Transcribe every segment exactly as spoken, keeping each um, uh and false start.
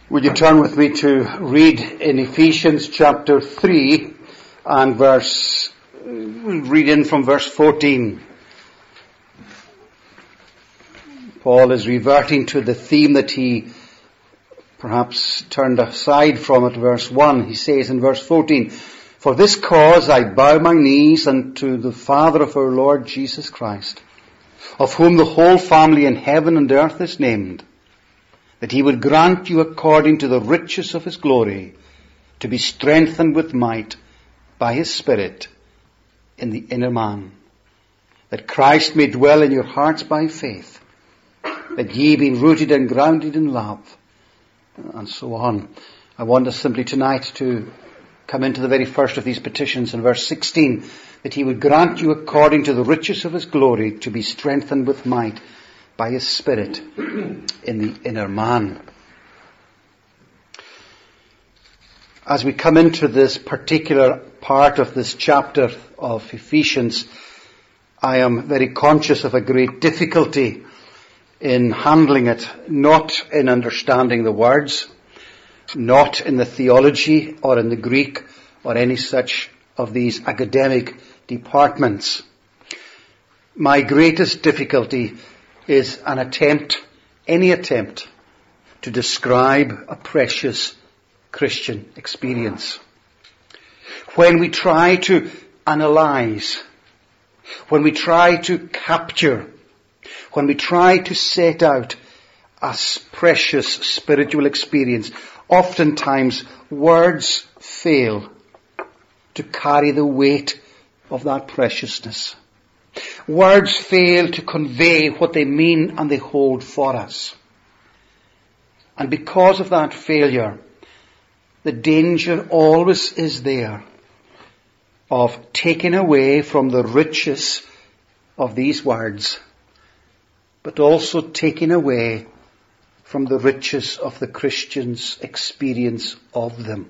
Would you turn with me to read in Ephesians chapter three and verse, we'll read in from verse fourteen. Paul is reverting to the theme that he perhaps turned aside from at verse one. He says in verse fourteen, "For this cause I bow my knees unto the Father of our Lord Jesus Christ, of whom the whole family in heaven and earth is named, that he would grant you according to the riches of his glory to be strengthened with might by his Spirit in the inner man, that Christ may dwell in your hearts by faith, that ye being rooted and grounded in love," and so on. I want us simply tonight to come into the very first of these petitions in verse sixteen, that he would grant you according to the riches of his glory to be strengthened with might by his Spirit in the inner man. As we come into this particular part of this chapter of Ephesians, I am very conscious of a great difficulty in handling it, not in understanding the words, not in the theology or in the Greek or any such of these academic departments. My greatest difficulty is an attempt, any attempt, to describe a precious Christian experience. When we try to analyze, when we try to capture, when we try to set out a precious spiritual experience, oftentimes words fail to carry the weight of that preciousness. Words fail to convey what they mean and they hold for us. And because of that failure, the danger always is there of taking away from the riches of these words, but also taking away from the riches of the Christian's experience of them.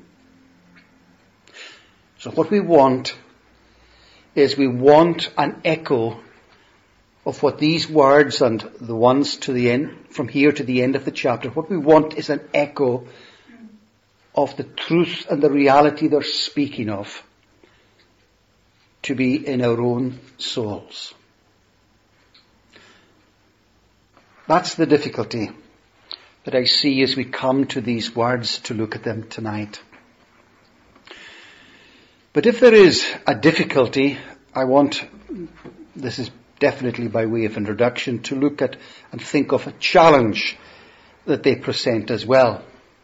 So what we want is we want an echo of what these words and the ones to the end, from here to the end of the chapter, what we want is an echo of the truth and the reality they're speaking of to be in our own souls. That's the difficulty that I see as we come to these words to look at them tonight. But if there is a difficulty, I want, this is definitely by way of introduction, to look at and think of a challenge that they present as well.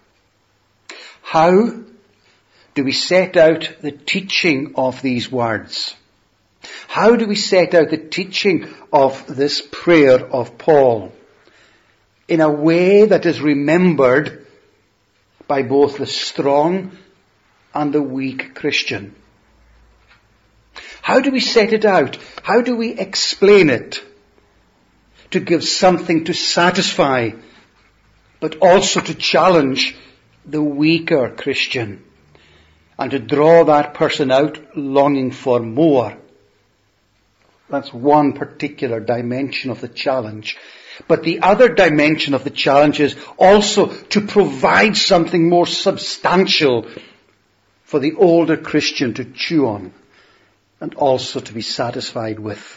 How do we set out the teaching of these words? How do we set out the teaching of this prayer of Paul in a way that is remembered by both the strong and the weak Christian? How do we set it out? How do we explain it to give something to satisfy, but also to challenge the weaker Christian and to draw that person out longing for more? That's one particular dimension of the challenge. But the other dimension of the challenge is also to provide something more substantial for the older Christian to chew on and also to be satisfied with.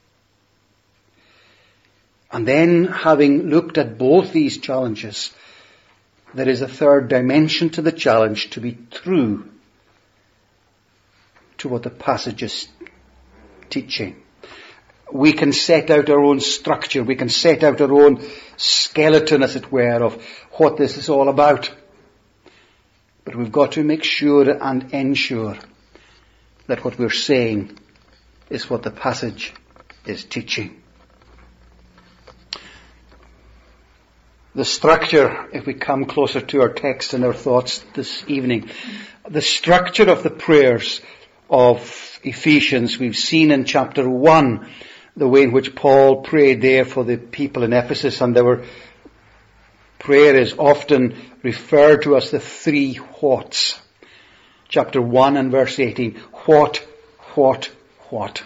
And then, having looked at both these challenges, there is a third dimension to the challenge: to be true to what the passage is teaching. We can set out our own structure, we can set out our own skeleton, as it were, of what this is all about. But we've got to make sure and ensure that what we're saying is what the passage is teaching. The structure, if we come closer to our text and our thoughts this evening, the structure of the prayers of Ephesians, we've seen in chapter one, the way in which Paul prayed there for the people in Ephesus, and there were, prayer is often referred to as the three whats. Chapter one and verse eighteen, what, what, what.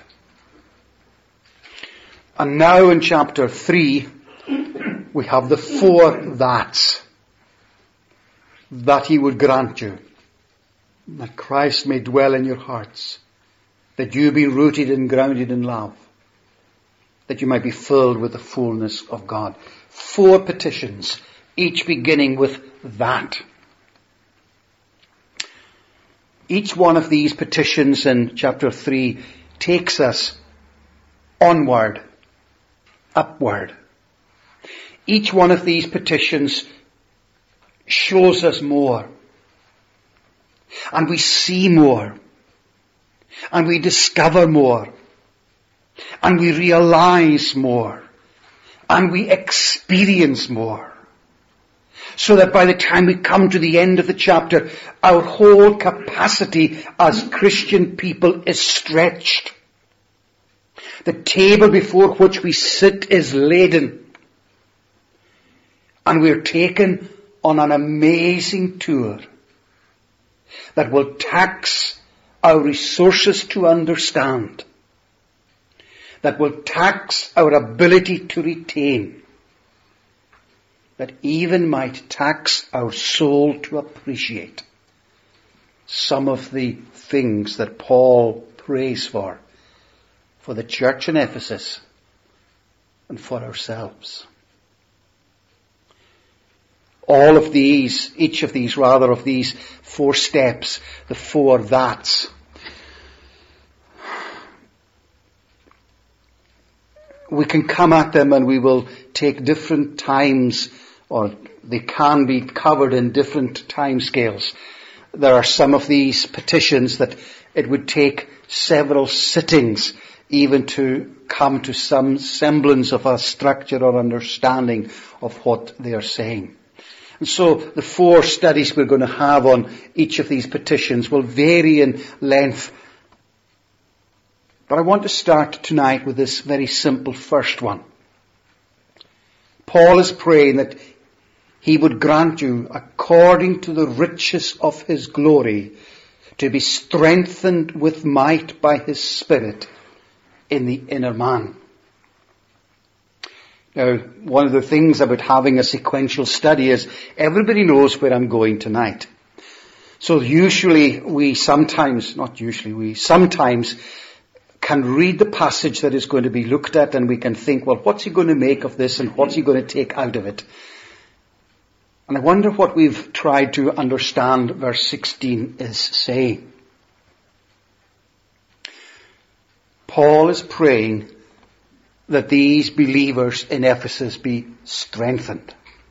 And now in chapter three, we have the four that's. that he would grant you that Christ may dwell in your hearts, that you be rooted and grounded in love, that you might be filled with the fullness of God. Four petitions, each beginning with that. Each one of these petitions in chapter three takes us onward, upward. Each one of these petitions shows us more. And we see more. And we discover more. And we realize more. And we experience more. So that by the time we come to the end of the chapter, our whole capacity as Christian people is stretched. The table before which we sit is laden. And we're taken on an amazing tour that will tax our resources to understand, that will tax our ability to retain, that even might tax our soul to appreciate some of the things that Paul prays for, for the church in Ephesus and for ourselves. All of these, each of these rather, of these four steps, the four that's, we can come at them and we will take different times, or they can be covered in different time scales. There are some of these petitions that it would take several sittings even to come to some semblance of a structure or understanding of what they are saying. And so the four studies we're going to have on each of these petitions will vary in length. But I want to start tonight with this very simple first one. Paul is praying that he would grant you, according to the riches of his glory, to be strengthened with might by his Spirit in the inner man. Now, one of the things about having a sequential study is everybody knows where I'm going tonight. So usually we sometimes, not usually, we sometimes can read the passage that is going to be looked at and we can think, well, what's he going to make of this and what's he going to take out of it? And I wonder what we've tried to understand verse sixteen is saying. Paul is praying that these believers in Ephesus be strengthened.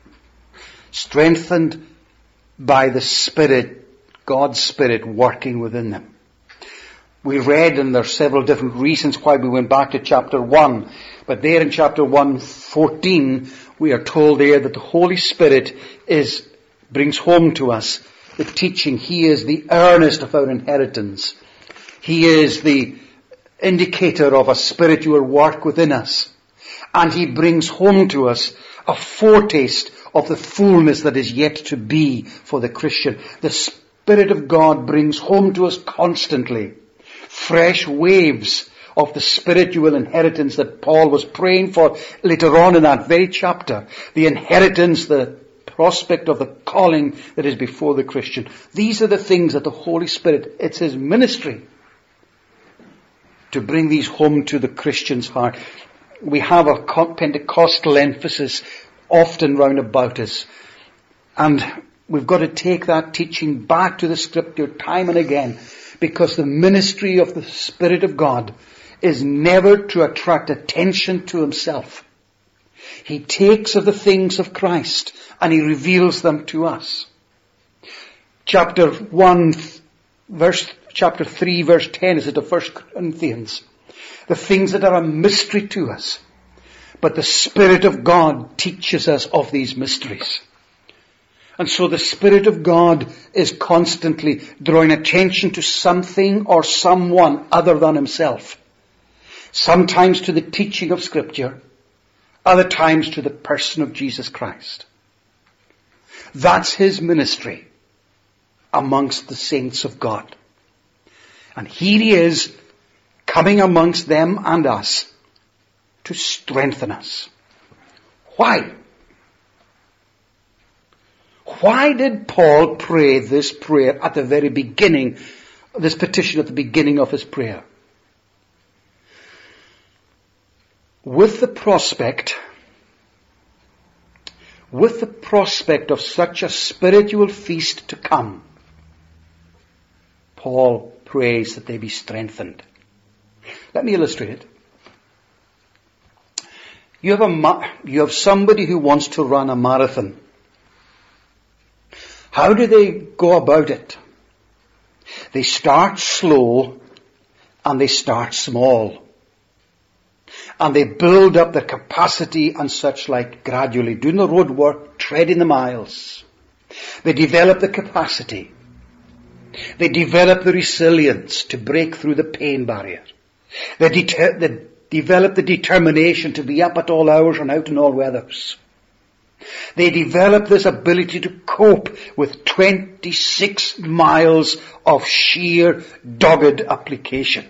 Strengthened by the Spirit, God's Spirit working within them. We read, and there are several different reasons why we went back to chapter one, but there in chapter one fourteen, we are told there that the Holy Spirit is, brings home to us the teaching. He is the earnest of our inheritance. He is the indicator of a spiritual work within us. And he brings home to us a foretaste of the fullness that is yet to be for the Christian. The Spirit of God brings home to us constantly fresh waves of the spiritual inheritance that Paul was praying for later on in that very chapter. The inheritance, the prospect of the calling that is before the Christian. These are the things that the Holy Spirit, it's his ministry to bring these home to the Christian's heart. We have a Pentecostal emphasis often round about us. And we've got to take that teaching back to the Scripture time and again, because the ministry of the Spirit of God is never to attract attention to himself. He takes of the things of Christ and he reveals them to us. Chapter one, verse Chapter three, verse ten is it of First Corinthians. The things that are a mystery to us. But the Spirit of God teaches us of these mysteries. And so the Spirit of God is constantly drawing attention to something or someone other than himself. Sometimes to the teaching of Scripture. Other times to the person of Jesus Christ. That's his ministry amongst the saints of God. And here he is, coming amongst them and us to strengthen us. Why? Why did Paul pray this prayer at the very beginning, this petition at the beginning of his prayer? With the prospect, with the prospect of such a spiritual feast to come, Paul prays that they be strengthened. Let me illustrate it. You have a, you have somebody who wants to run a marathon. How do they go about it? They start slow and they start small. And they build up their capacity and such like gradually, doing the road work, treading the miles. They develop the capacity. They develop the resilience to break through the pain barrier. They, deter- they develop the determination to be up at all hours and out in all weathers. They develop this ability to cope with twenty-six miles of sheer dogged application.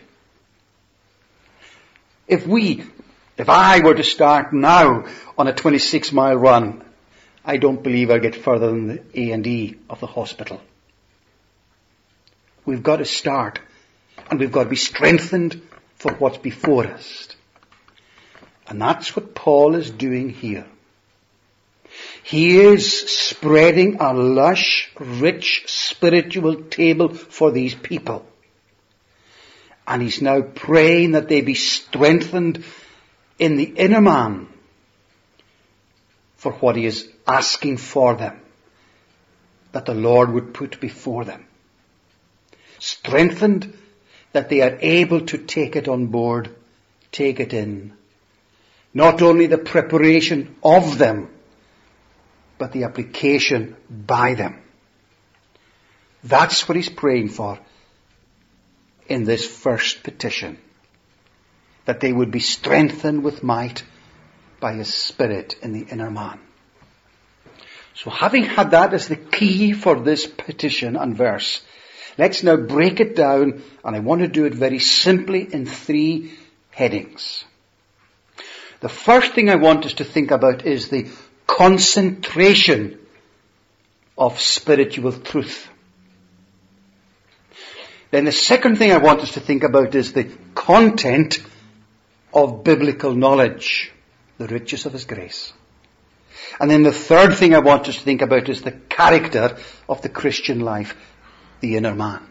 If we, if I were to start now on a twenty-six mile run, I don't believe I'll get further than the A and E of the hospital. We've got to start, and we've got to be strengthened for what's before us. And that's what Paul is doing here. He is spreading a lush, rich, spiritual table for these people. And he's now praying that they be strengthened in the inner man for what he is asking for them, that the Lord would put before them. Strengthened that they are able to take it on board, take it in. Not only the preparation of them, but the application by them. That's what he's praying for in this first petition. That they would be strengthened with might by his Spirit in the inner man. So having had that as the key for this petition and verse, let's now break it down, and I want to do it very simply in three headings. The first thing I want us to think about is the concentration of spiritual truth. Then the second thing I want us to think about is the content of biblical knowledge, the riches of his grace. And then the third thing I want us to think about is the character of the Christian life, the inner man.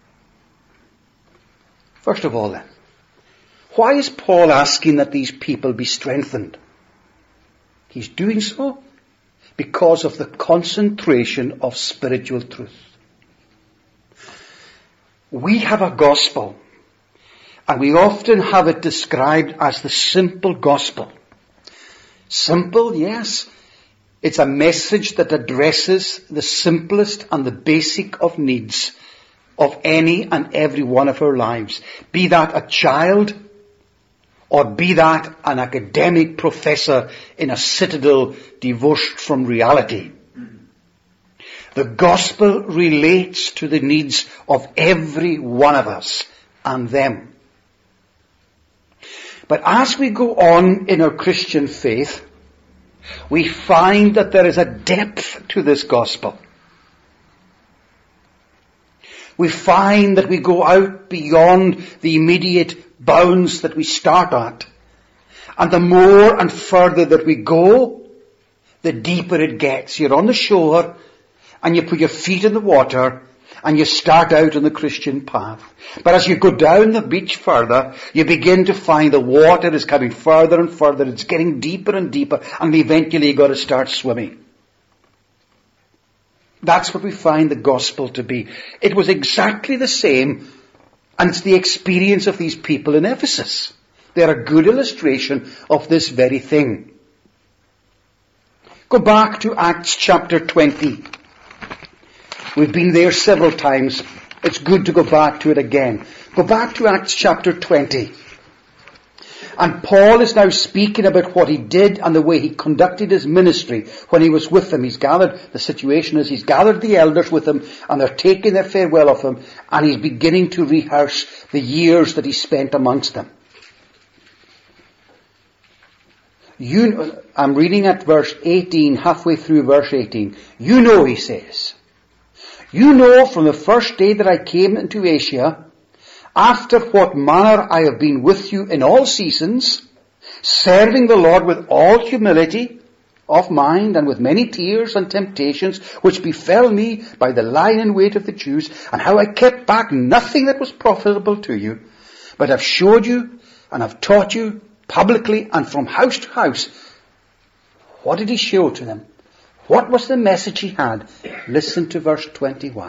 First of all then, why is Paul asking that these people be strengthened? He's doing so because of the concentration of spiritual truth. We have a gospel, and we often have it described as the simple gospel. Simple, yes. It's a message that addresses the simplest and the basic of needs of any and every one of our lives. Be that a child, or be that an academic professor in a citadel divorced from reality. The gospel relates to the needs of every one of us and them. But as we go on in our Christian faith, we find that there is a depth to this gospel. We find that we go out beyond the immediate bounds that we start at. And the more and further that we go, the deeper it gets. You're on the shore, and you put your feet in the water, and you start out on the Christian path. But as you go down the beach further, you begin to find the water is coming further and further. It's getting deeper and deeper, and eventually you've got to start swimming. That's what we find the gospel to be. It was exactly the same, and it's the experience of these people in Ephesus. They're a good illustration of this very thing. Go back to Acts chapter twenty. We've been there several times. It's good to go back to it again. Go back to Acts chapter twenty. And Paul is now speaking about what he did and the way he conducted his ministry when he was with them. He's gathered, the situation is he's gathered the elders with him, and they're taking their farewell of him, and he's beginning to rehearse the years that he spent amongst them. You, I'm reading at verse eighteen, halfway through verse eighteen. You know, he says, you know from the first day that I came into Asia, after what manner I have been with you in all seasons, serving the Lord with all humility of mind and with many tears and temptations which befell me by the lying in wait of the Jews, and how I kept back nothing that was profitable to you, but have showed you and have taught you publicly and from house to house. What did he show to them? What was the message he had? Listen to verse twenty-one.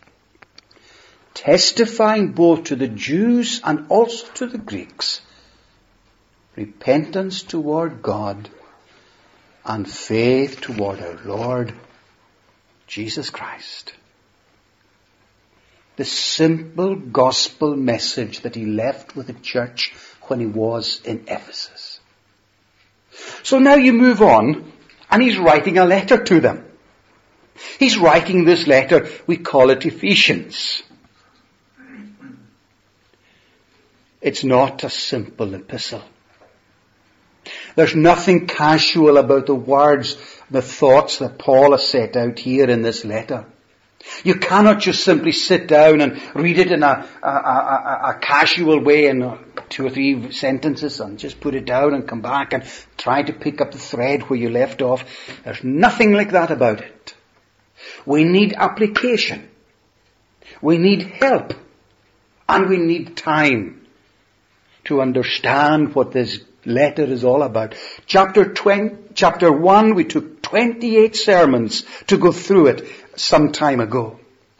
Testifying both to the Jews and also to the Greeks, repentance toward God and faith toward our Lord Jesus Christ. The simple gospel message that he left with the church when he was in Ephesus. So now you move on, and he's writing a letter to them. He's writing this letter, we call it Ephesians. It's not a simple epistle. There's nothing casual about the words, the thoughts that Paul has set out here in this letter. You cannot just simply sit down and read it in a, a, a, a casual way in two or three sentences and just put it down and come back and try to pick up the thread where you left off. There's nothing like that about it. We need application. We need help. And we need time to understand what this letter is all about. Chapter twenty, chapter one, we took twenty-eight sermons to go through it some time ago.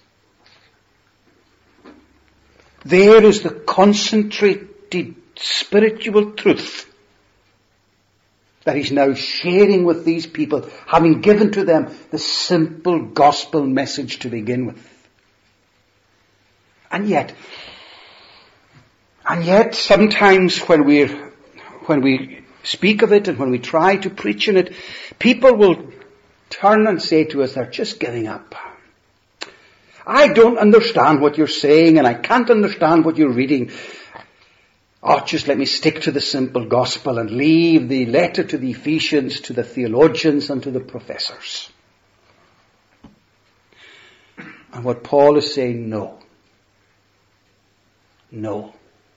There is the concentrated spiritual truth that he's now sharing with these people, having given to them the simple gospel message to begin with. And yet, and yet sometimes when we're When we speak of it and when we try to preach in it, people will turn and say to us, they're just giving up. I don't understand what you're saying and I can't understand what you're reading. Oh, just let me stick to the simple gospel and leave the letter to the Ephesians, to the theologians and to the professors. And what Paul is saying, no. No.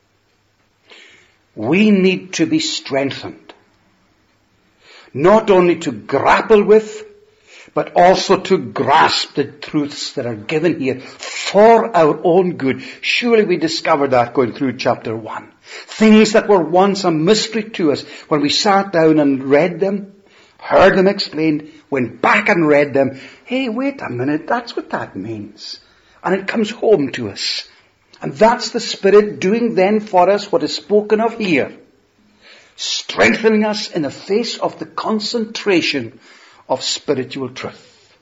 We need to be strengthened, not only to grapple with, but also to grasp the truths that are given here for our own good. Surely we discovered that going through chapter one. Things that were once a mystery to us, when we sat down and read them, heard them explained, went back and read them. Hey, wait a minute, that's what that means. And it comes home to us. And that's the Spirit doing then for us what is spoken of here. Strengthening us in the face of the concentration of spiritual truth.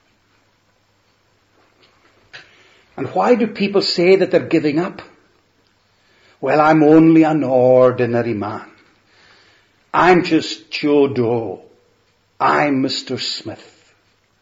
And why do people say that they're giving up? Well, I'm only an ordinary man. I'm just Joe Doe. I'm Mister Smith.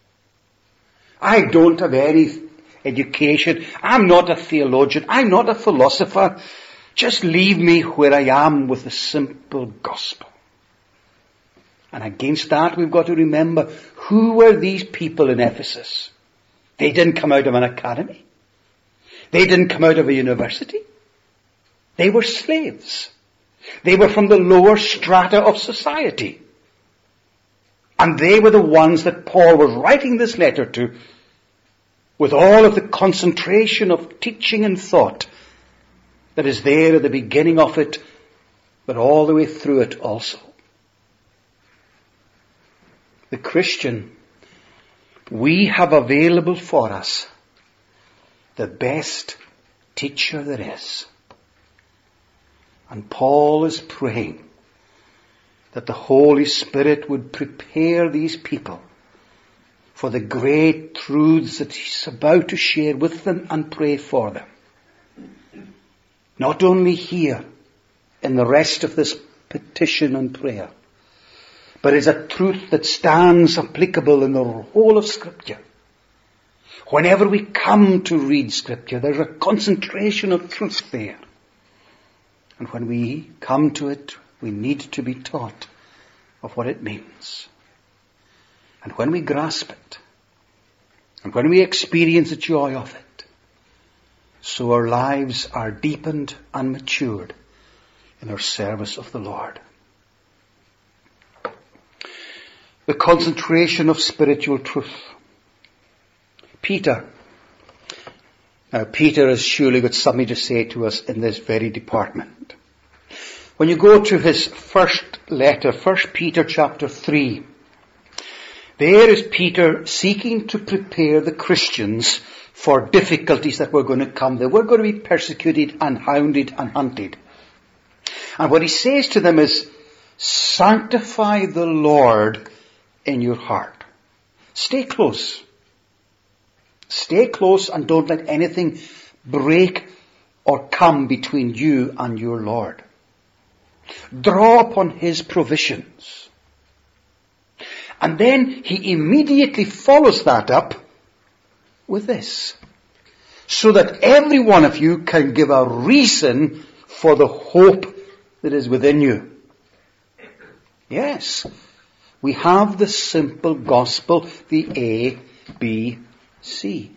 I don't have any education. I'm not a theologian. I'm not a philosopher. Just leave me where I am with the simple gospel. And against that we've got to remember, who were these people in Ephesus? They didn't come out of an academy. They didn't come out of a university. They were slaves. They were from the lower strata of society. And they were the ones that Paul was writing this letter to, with all of the concentration of teaching and thought that is there at the beginning of it, but all the way through it also. The Christian, we have available for us the best teacher there is. And Paul is praying that the Holy Spirit would prepare these people for the great truths that he's about to share with them and pray for them. Not only here in the rest of this petition and prayer, but is a truth that stands applicable in the whole of Scripture. Whenever we come to read Scripture, there's a concentration of truth there. And when we come to it, we need to be taught of what it means. And when we grasp it, and when we experience the joy of it, so our lives are deepened and matured in our service of the Lord. The concentration of spiritual truth. Peter. Now, Peter has surely got something to say to us in this very department. When you go to his first letter, First Peter chapter three, there is Peter seeking to prepare the Christians for difficulties that were going to come. They were going to be persecuted and hounded and hunted. And what he says to them is, sanctify the Lord in your heart. Stay close. Stay close and don't let anything break or come between you and your Lord. Draw upon his provisions. And then he immediately follows that up with this. So that every one of you can give a reason for the hope that is within you. Yes, we have the simple gospel, the A, B, C.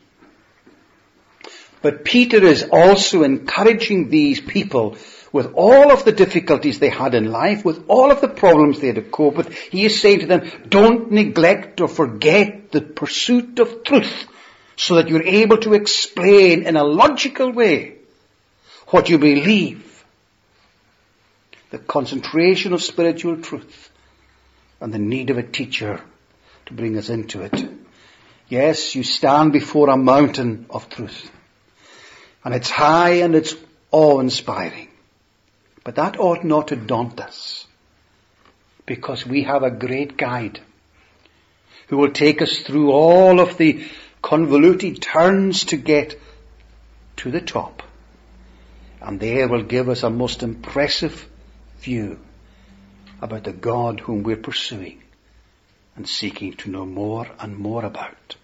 But Peter is also encouraging these people with all of the difficulties they had in life, with all of the problems they had to cope with. He is saying to them, don't neglect or forget the pursuit of truth so that you're able to explain in a logical way what you believe. The concentration of spiritual truth and the need of a teacher to bring us into it. Yes, you stand before a mountain of truth. And it's high and it's awe-inspiring. But that ought not to daunt us. Because we have a great guide who will take us through all of the convoluted turns to get to the top. And there will give us a most impressive view about the God whom we're pursuing and seeking to know more and more about.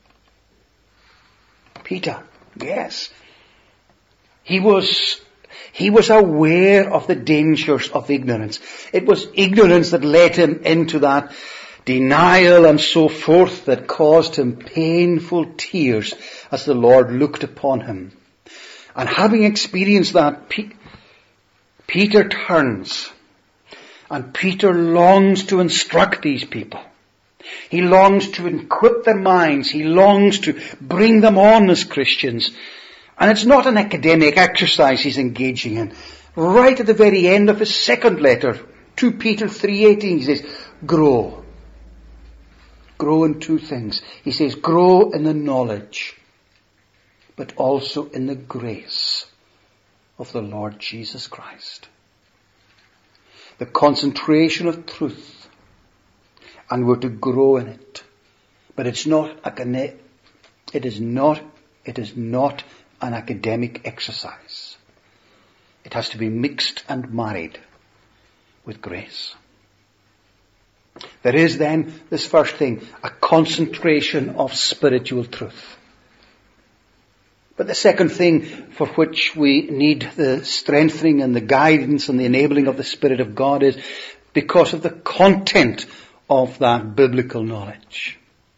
Peter, yes, he was, he was aware of the dangers of ignorance. It was ignorance that led him into that denial and so forth that caused him painful tears as the Lord looked upon him. And having experienced that, P- Peter turns. And Peter longs to instruct these people. He longs to equip their minds. He longs to bring them on as Christians. And it's not an academic exercise he's engaging in. Right at the very end of his second letter, Second Peter three eighteen, he says, grow. Grow in two things. He says, grow in the knowledge, but also in the grace of the Lord Jesus Christ. The concentration of truth, and we're to grow in it. But it's not a, it is not, it is not an academic exercise. It has to be mixed and married with grace. There is then this first thing, a concentration of spiritual truth. But the second thing for which we need the strengthening and the guidance and the enabling of the Spirit of God is because of the content of that biblical knowledge.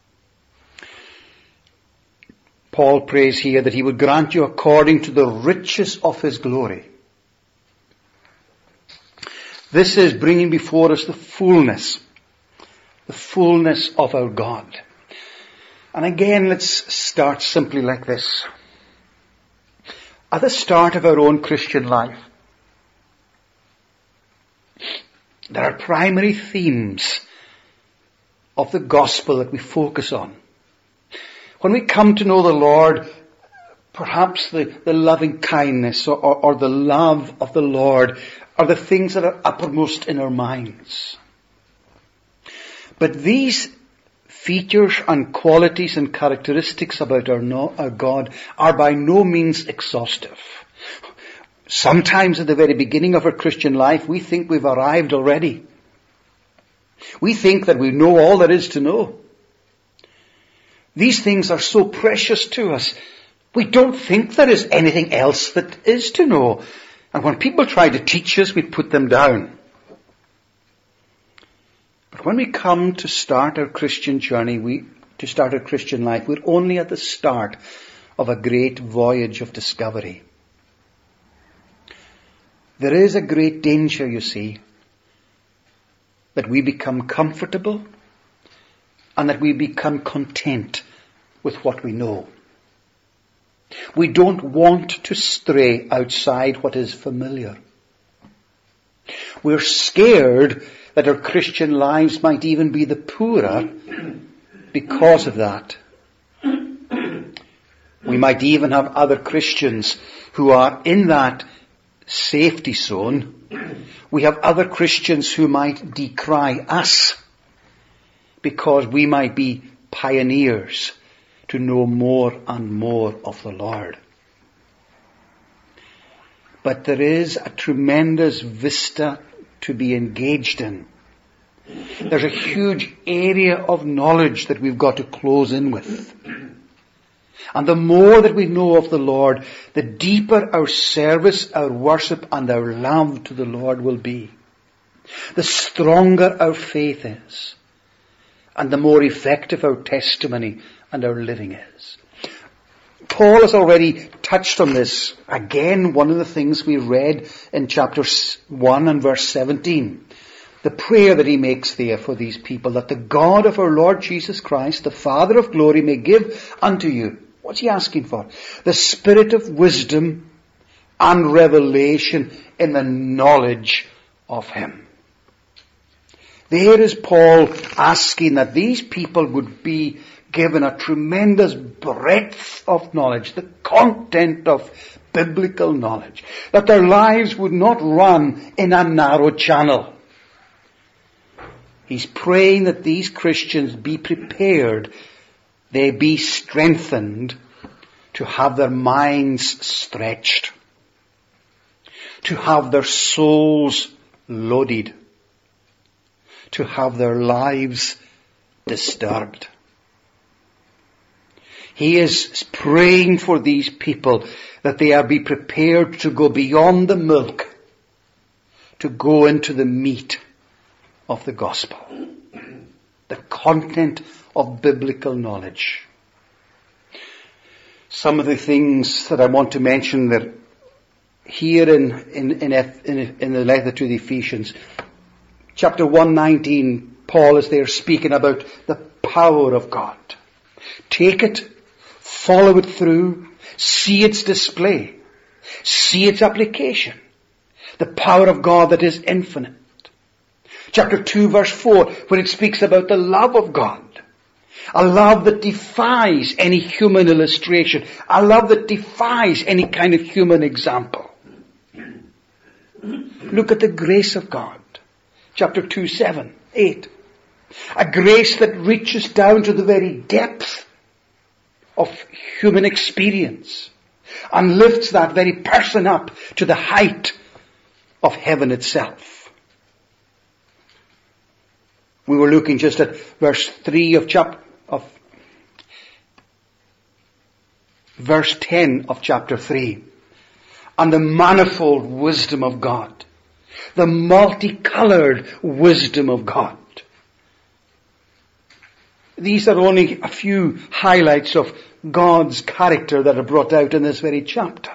Paul prays here that he would grant you according to the riches of his glory. This is bringing before us the fullness, the fullness of our God. And again, let's start simply like this. At the start of our own Christian life, there are primary themes of the gospel that we focus on. When we come to know the Lord, perhaps the, the loving kindness or, or, or the love of the Lord are the things that are uppermost in our minds. But these features and qualities and characteristics about our, no, our God are by no means exhaustive. Sometimes at the very beginning of our Christian life, we think we've arrived already. We think that we know all there is to know. These things are so precious to us. We don't think there is anything else that is to know. And when people try to teach us, we put them down. But But when we come to start our Christian journey, we, to start our Christian life, we're only at the start of a great voyage of discovery. There is a great danger, you see, that we become comfortable and that we become content with what we know. We don't want to stray outside what is familiar. We're scared that our Christian lives might even be the poorer because of that. We might even have other Christians who are in that safety zone. We have other Christians who might decry us because we might be pioneers to know more and more of the Lord. But there is a tremendous vista to be engaged in. There's a huge area of knowledge that we've got to close in with. And the more that we know of the Lord, the deeper our service, our worship, and our love to the Lord will be. The stronger our faith is, and the more effective our testimony and our living is. Paul has already touched on this. Again, one of the things we read in chapter one and verse seventeen. The prayer that he makes there for these people, that the God of our Lord Jesus Christ, the Father of glory, may give unto you. What's he asking for? The spirit of wisdom and revelation in the knowledge of him. There is Paul asking that these people would be given a tremendous breadth of knowledge, the content of biblical knowledge, that their lives would not run in a narrow channel. He's praying that these Christians be prepared, they be strengthened to have their minds stretched, to have their souls loaded, to have their lives disturbed. He is praying for these people that they are be prepared to go beyond the milk, to go into the meat of the gospel, the content of biblical knowledge. Some of the things that I want to mention that here in, in, in, in, in the letter to the Ephesians, chapter one nineteen, Paul is there speaking about the power of God. Take it, follow it through, see its display, see its application. The power of God that is infinite. Chapter two verse four, when it speaks about the love of God. A love that defies any human illustration. A love that defies any kind of human example. Look at the grace of God. Chapter two, seven, eight. A grace that reaches down to the very depth of human experience and lifts that very person up to the height of heaven itself. We were looking just at verse three of chapter of verse ten of chapter three, and the manifold wisdom of God, the multicolored wisdom of God. These are only a few highlights of God's character that are brought out in this very chapter.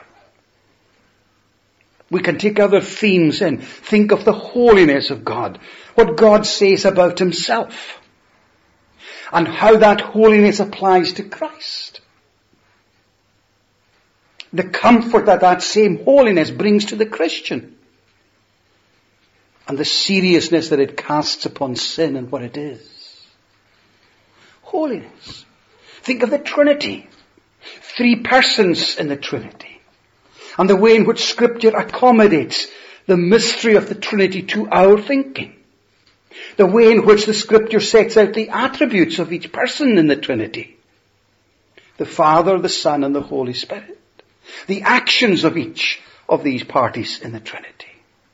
We can take other themes and think of the holiness of God, what God says about himself, and how that holiness applies to Christ. The comfort that that same holiness brings to the Christian, and the seriousness that it casts upon sin and what it is. Holiness. Think of the Trinity. Three persons in the Trinity. And the way in which Scripture accommodates the mystery of the Trinity to our thinking. The way in which the Scripture sets out the attributes of each person in the Trinity. The Father, the Son, and the Holy Spirit. The actions of each of these parties in the Trinity.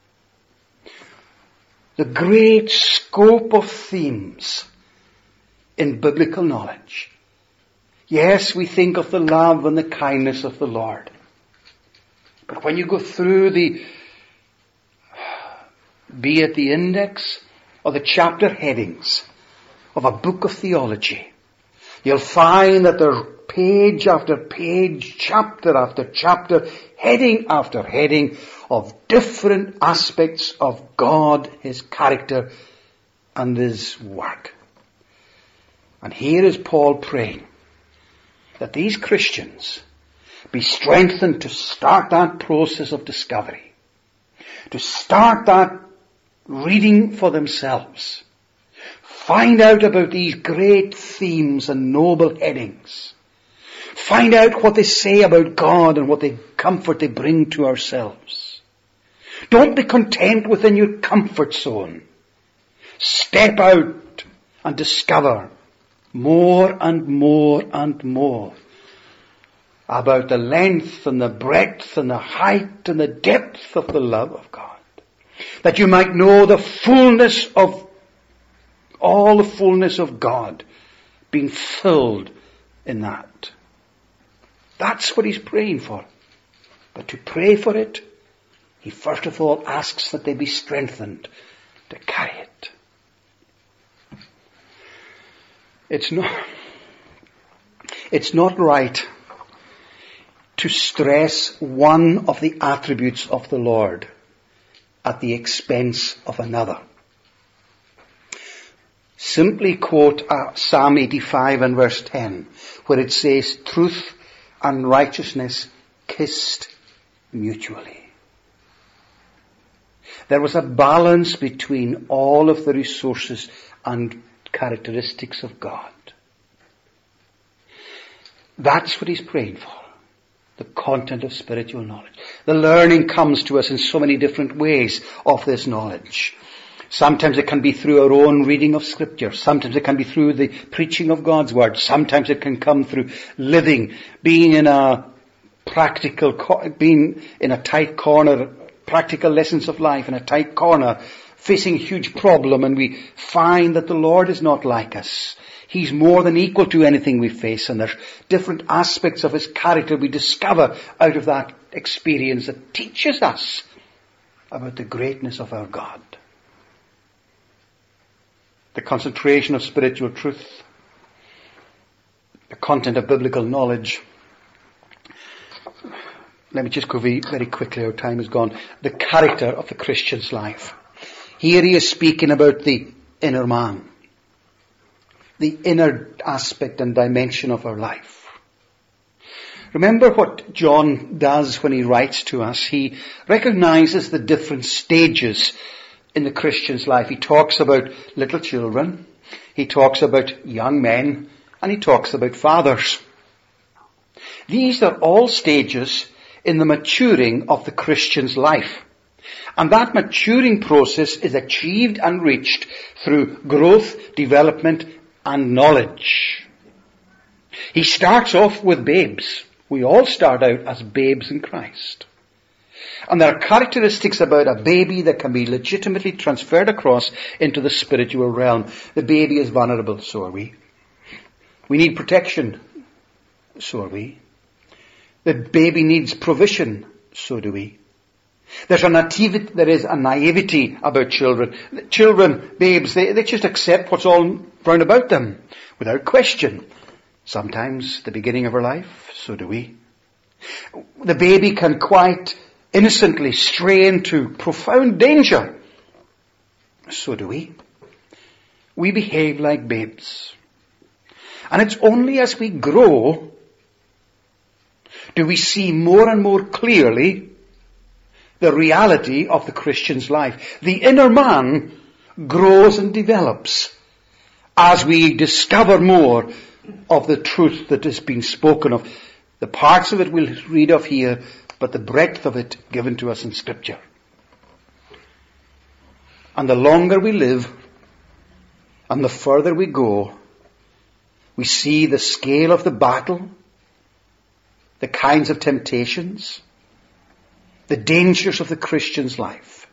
The great scope of themes in biblical knowledge. Yes, we think of the love and the kindness of the Lord. But when you go through the, be it the index or the chapter headings of a book of theology, you'll find that there are page after page, chapter after chapter, heading after heading of different aspects of God, His character, and His work. And here is Paul praying that these Christians be strengthened to start that process of discovery, to start that reading for themselves, find out about these great themes and noble headings, find out what they say about God and what they comfort they bring to ourselves. Don't be content within your comfort zone. Step out and discover more and more and more about the length and the breadth and the height and the depth of the love of God, that you might know the fullness of all the fullness of God being filled in that. That's what he's praying for. But to pray for it, he first of all asks that they be strengthened to carry it. It's not, it's not right to stress one of the attributes of the Lord at the expense of another. Simply quote uh, Psalm eighty-five and verse ten, where it says, truth and righteousness kissed mutually. There was a balance between all of the resources and characteristics of God. That's what he's praying for. The content of spiritual knowledge. The learning comes to us in so many different ways of this knowledge. Sometimes it can be through our own reading of Scripture. Sometimes it can be through the preaching of God's Word. Sometimes it can come through living, being in a practical, being in a tight corner, practical lessons of life in a tight corner, facing a huge problem, and we find that the Lord is not like us. He's more than equal to anything we face, and there's different aspects of His character we discover out of that experience that teaches us about the greatness of our God. The concentration of spiritual truth, the content of biblical knowledge. Let me just go very, very quickly, our time is gone. The character of the Christian's life. Here he is speaking about the inner man, the inner aspect and dimension of our life. Remember what John does when he writes to us. He recognizes the different stages in the Christian's life. He talks about little children, he talks about young men, and he talks about fathers. These are all stages in the maturing of the Christian's life. And that maturing process is achieved and reached through growth, development, and knowledge. He starts off with babes. We all start out as babes in Christ. And there are characteristics about a baby that can be legitimately transferred across into the spiritual realm. The baby is vulnerable, so are we. We need protection, so are we. The baby needs provision, so do we. There's a nativity, there is a naivety about children. Children, babes, they, they just accept what's all round about them without question. Sometimes the beginning of our life, so do we. The baby can quite innocently stray into profound danger. So do we. We behave like babes. And it's only as we grow do we see more and more clearly the reality of the Christian's life. The inner man grows and develops as we discover more of the truth that has been spoken of. The parts of it we'll read of here, but the breadth of it given to us in Scripture. And the longer we live, and the further we go, we see the scale of the battle, the kinds of temptations, the dangers of the Christian's life.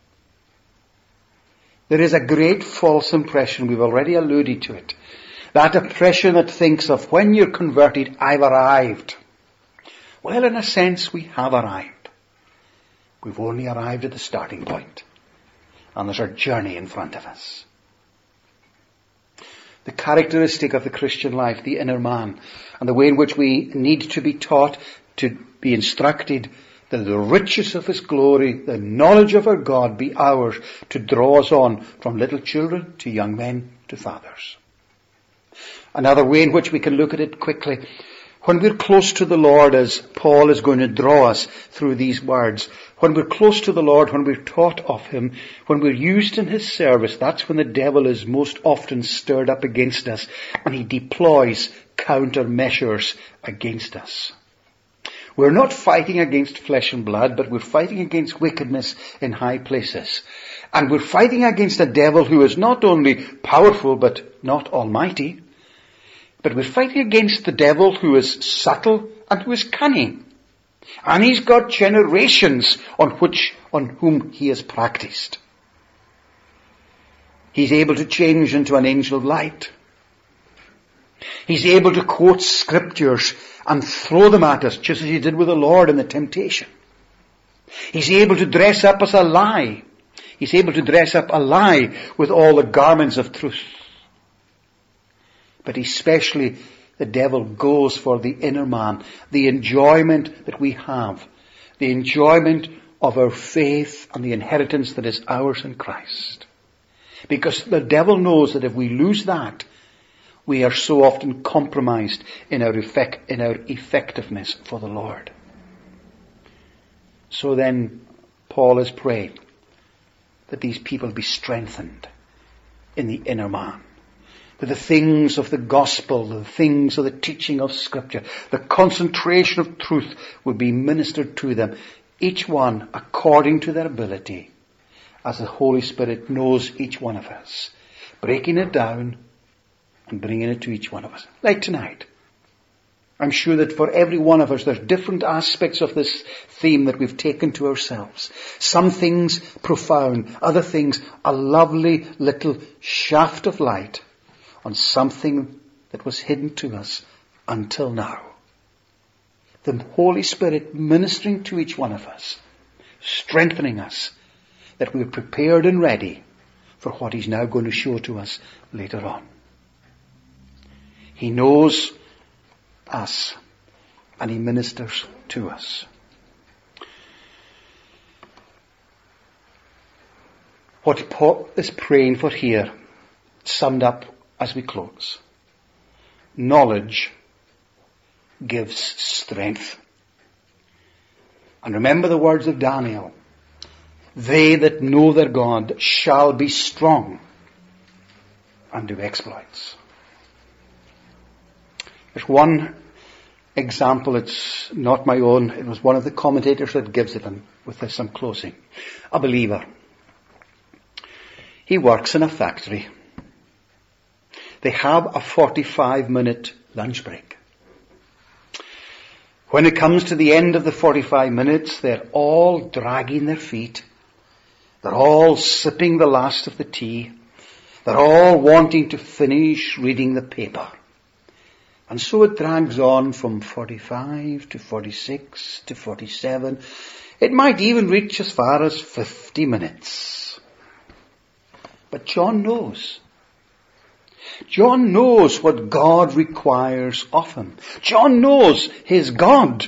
There is a great false impression, we've already alluded to it. That impression that thinks of when you're converted, I've arrived. Well, in a sense, we have arrived. We've only arrived at the starting point. and there's a journey in front of us. The characteristic of the Christian life, the inner man, and the way in which we need to be taught, to be instructed, that the riches of His glory, the knowledge of our God be ours to draw us on from little children to young men to fathers. Another way in which we can look at it quickly, when we're close to the Lord, as Paul is going to draw us through these words, when we're close to the Lord, when we're taught of Him, when we're used in His service, that's when the devil is most often stirred up against us and he deploys countermeasures against us. We're not fighting against flesh and blood, but we're fighting against wickedness in high places. And we're fighting against a devil who is not only powerful, but not almighty. But we're fighting against the devil who is subtle and who is cunning. And he's got generations on which, on whom he has practiced. He's able to change into an angel of light. He's able to quote scriptures and throw them at us, just as he did with the Lord in the temptation. He's able to dress up as a lie. He's able to dress up a lie with all the garments of truth. But especially the devil goes for the inner man, the enjoyment that we have, the enjoyment of our faith and the inheritance that is ours in Christ. Because the devil knows that if we lose that, we are so often compromised in our effect, in our effectiveness for the Lord. So then, Paul is praying that these people be strengthened in the inner man. That the things of the gospel, the things of the teaching of Scripture, the concentration of truth would be ministered to them, each one according to their ability, as the Holy Spirit knows each one of us, breaking it down and bringing it to each one of us. Like tonight. I'm sure that for every one of us there's different aspects of this theme that we've taken to ourselves. Some things profound, other things a lovely little shaft of light on something that was hidden to us until now. The Holy Spirit ministering to each one of us, strengthening us, that we're prepared and ready for what He's now going to show to us later on. He knows us and He ministers to us. What Paul is praying for here, summed up as we close. Knowledge gives strength. And remember the words of Daniel. They that know their God shall be strong and do exploits. There's one example, it's not my own, it was one of the commentators that gives it, and with this I'm closing. A believer. He works in a factory. They have a forty-five minute lunch break. When it comes to the end of the forty-five minutes, they're all dragging their feet. They're all sipping the last of the tea. They're all wanting to finish reading the paper. And so it drags on from forty-five to forty-six to forty-seven. It might even reach as far as fifty minutes. But John knows. John knows what God requires of him. John knows his God.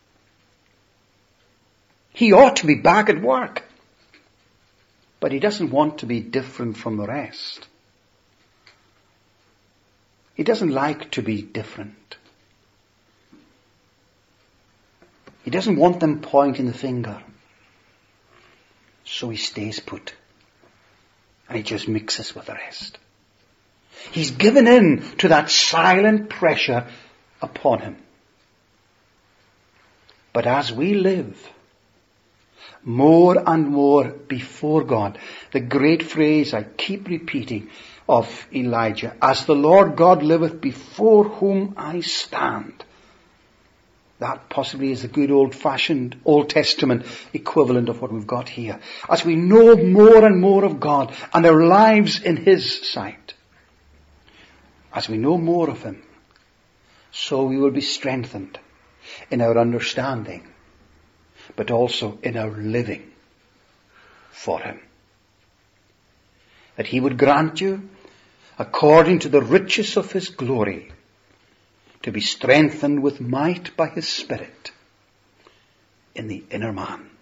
He ought to be back at work. But he doesn't want to be different from the rest. He doesn't like to be different. He doesn't want them pointing the finger. So he stays put. And he just mixes with the rest. He's given in to that silent pressure upon him. But as we live more and more before God, the great phrase I keep repeating of Elijah, as the Lord God liveth before whom I stand. That possibly is the good old-fashioned Old Testament equivalent of what we've got here. As we know more and more of God and our lives in His sight, as we know more of Him, so we will be strengthened in our understanding, but also in our living for Him. that he would grant you, according to the riches of his glory, to be strengthened with might by his Spirit in the inner man,